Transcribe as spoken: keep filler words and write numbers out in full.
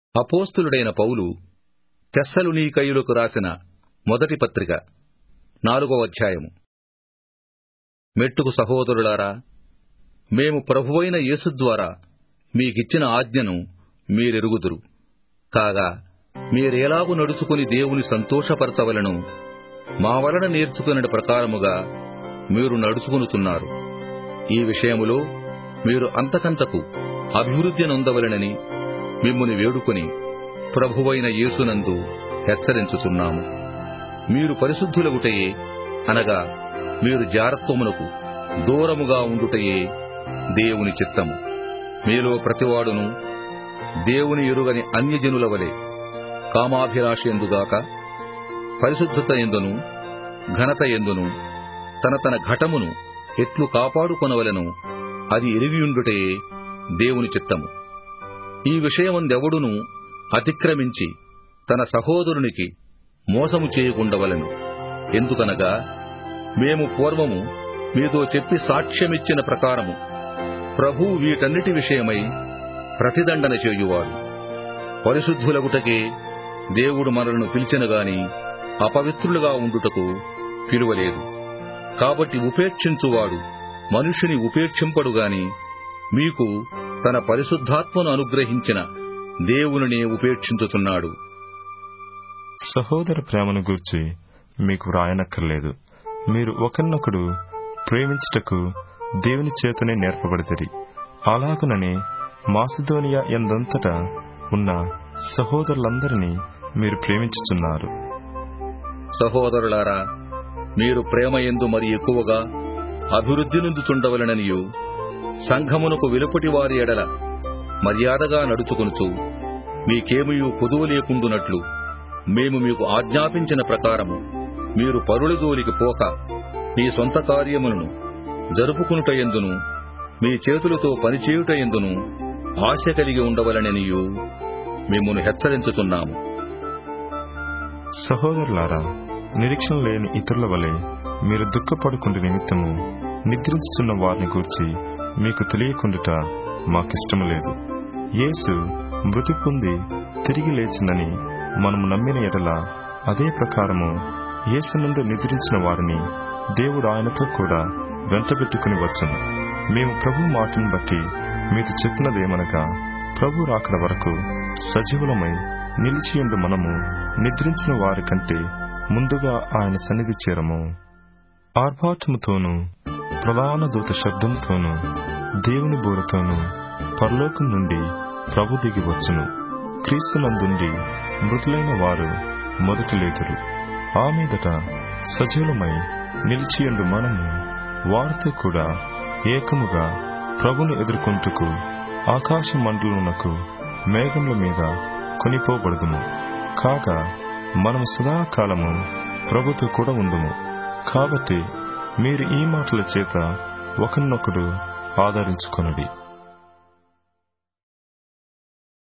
అపోస్తలుడైన పౌలు తెస్సలోనికయులకు రాసిన మొదటి పత్రిక నాలుగవ అధ్యాయము. మెట్టుకు సహోదరులారా, మేము ప్రభువైన యేసు ద్వారా మీకిచ్చిన ఆజ్ఞను మీరెరుగుదురు. కాగా మీరేలాగు నడుచుకుని దేవుని సంతోషపరచవలెనో మా వలన నేర్చుకున్న ప్రకారముగా మీరు నడుచుకునుతున్నారు. ఈ విషయములో మీరు అంతకంతకు అభివృద్ధి నొందవలెనని మిమ్ముని వేడుకొని ప్రభువైన యేసునందు హెచ్చరించుచున్నాము. మీరు పరిశుద్ధులగుటయే, అనగా మీరు జారత్వమునకు దూరముగా ఉండుటయే దేవుని చిత్తము. మీలో ప్రతివాడును దేవుని ఎరుగని అన్యజనుల వలె కామాభిలాష ఎందుగాక పరిశుద్ధత ఎందును ఘనత ఎందును తన తన ఘటమును ఎట్లు కాపాడుకొనవలెనో అది ఎరిగియుండుటయే దేవుని చిత్తము. ఈ విషయమందెవడునూ అతిక్రమించి తన సహోదరునికి మోసము చేయకుండవలెను. ఎందుకనగా మేము పూర్వము మీతో చెప్పి సాక్ష్యమిచ్చిన ప్రకారము ప్రభువు వీటన్నిటి విషయమై ప్రతిదండన చేయువాడు. పరిశుద్ధులగుటకే దేవుడు మనలను పిలిచెనుగాని అపవిత్రులుగా ఉండుటకు పిలువలేదు. కాబట్టి ఉపేక్షించువాడు మనుష్యుని ఉపేక్షింపడుగాని మీకు తన పరిశుద్ధాత్మను అనుగ్రహించిన దేవునినే ఉపేక్షించుచున్నాడు. సహోదర ప్రేమను గూర్చి మీకు వ్రాయనక్కర్లేదు. మీరు ఒకరినొకడు ప్రేమించుటకు దేవుని చేతనే నేర్పబడితిరి. అలాగుననే మాసిదోనియా యందంతటా ఉన్న సహోదరులందరినీ మీరు ప్రేమించుచున్నారు. సహోదరులారా, మీరు ప్రేమ యందు మరి ఎక్కువగా అభివృద్ధి నొందుచుండవలెననియు సంఘమునకు వెలుపటి వారి ఎడల మర్యాదగా నడుచుకొనుచు మీకేమియూ పొదువు లేకుండునట్లు మేము మీకు ఆజ్ఞాపించిన ప్రకారము మీరు పరుల జోలికి పోక మీ సొంత కార్యములను జరుపుకునుటయందును మీ చేతులతో పనిచేయుటయందును ఆశ కలిగి ఉండవలెననియు మిమ్మును హెచ్చరించుచున్నాము. సహోదరులారా, నిరీక్షణ లేని ఇతరుల వలె మీరు దుఃఖపడుకుంటు నిమిత్తము నిద్రించుచున్న వారిని గూర్చి మీకు తెలియకుండుట మాకిష్టము లేదు. యేసు మృతి పొంది తిరిగి లేచినని మనము నమ్మిన ఎడల అదే ప్రకారము యేసునందు నిద్రించిన వారిని దేవుడు ఆయనతో కూడా వెంటబెట్టుకుని వచ్చును. మేము ప్రభు మాటను బట్టి మీతో చెప్పినదేమనగా, ప్రభు రాకడ వరకు సజీవులమై నిలిచియుండు మనము నిద్రించిన వారి కంటే ముందుగా ఆయన సన్నిధి చేరము. ఆర్భాటముతోనూ ప్రధాన దూత శబ్దంతోనూ దేవుని బూరతోనూ పరలోకం నుండి ప్రభు దిగి వచ్చును. క్రీస్తునందుండి మృతులైన వారు మొదటి లేతురు. ఆ మీదట సజీవులమై నిలిచియుండు మనము వారితో కూడా ఏకముగా ప్రభుని ఎదుర్కొంటుకు ఆకాశ మండలమునకు మేఘముల మీద కొనిపోబడుదుము. కాగా మనము సదాకాలము ప్రభుతో కూడా ఉందుము. కాబట్టి మీరు ఈ మాటల చేత ఒకరినొకడు ఆదరించుకొనుడి.